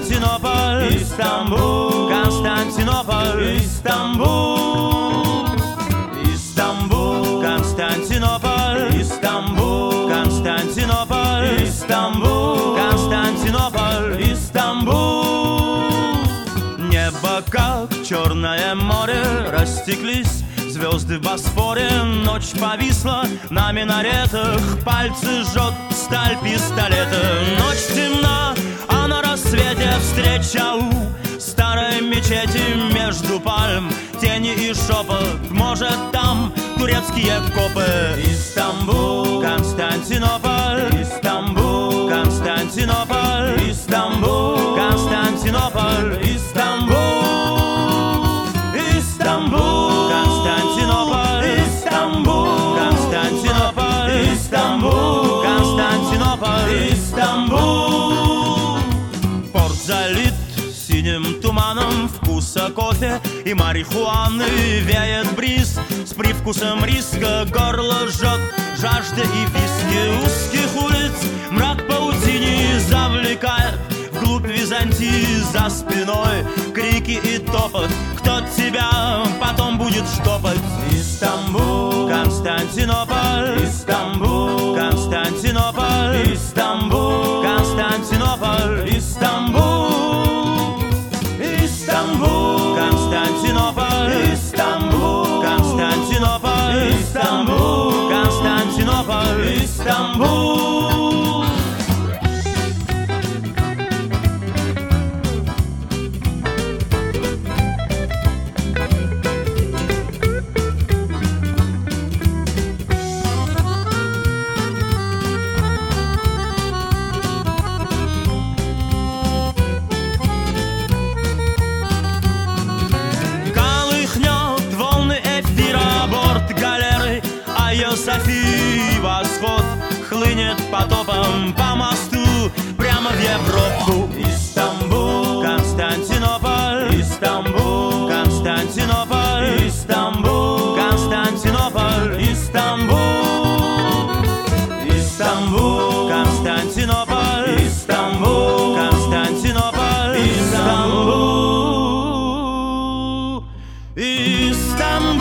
Константинополь, Истамбул, Константинополь, Истамбул, Истамбул, Константинополь, Истамбул, Константинополь, Истамбул, Константинополь, Истамбул. Небо как черное море, растеклись звезды в Босфоре. Ночь повисла на минаретах, пальцы жжет сталь пистолета. Ночь темна, а на рассвете встреча у старой мечети между пальм. Тени и шепот, может там турецкие копы. Истамбул, Константинополь, Истамбул, Константинополь, Истамбул, Константинополь, Истамбул, Истамбул, Константинополь, Истамбул, Константинополь, Истамбул, Константинополь, Истамбул. Порт залит синим туманом вкуса кофе и марихуаны. Веет бриз с привкусом риска, горло жжет жажда и виски. Узких улиц мрак паутини завлекает вглубь Византии. За спиной крики и топот, кто тебя потом будет штопать. Истамбул, Константинополь, Истамбул, Константинополь, Истамбул, Константинополь, Истамбул, Истамбул, Константинополь, Истамбул, Константинополь, Истамбул, Константинополь, Истамбул. Софии восход хлынет потопом по мосту прямо в Европу. Истамбул, Константинополь, Истамбул, Константинополь, Истамбул, Константинополь, Истамбул, Истамбул, Константинополь, Истамбул, Константинополь, Истамбул, Истамбул.